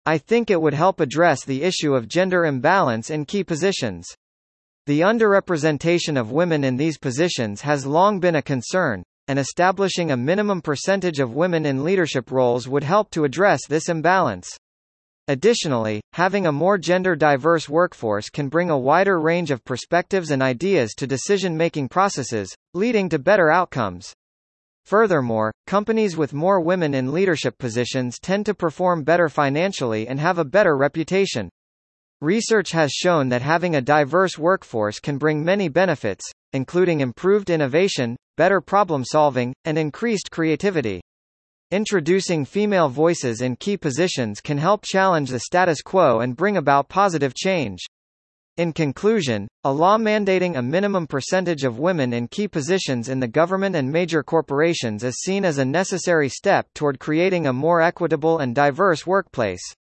I think it would help address the issue of gender imbalance in key positions. The underrepresentation of women in these positions has long been a concern, and establishing a minimum percentage of women in leadership roles would help to address this imbalance. Additionally, having a more gender-diverse workforce can bring a wider range of perspectives and ideas to decision-making processes, leading to better outcomes. Furthermore, companies with more women in leadership positions tend to perform better financially and have a better reputation. Research has shown that having a diverse workforce can bring many benefits, including improved innovation, better problem-solving, and increased creativity. Introducing female voices in key positions can help challenge the status quo and bring about positive change. In conclusion, a law mandating a minimum percentage of women in key positions in the government and major corporations is seen as a necessary step toward creating a more equitable and diverse workplace.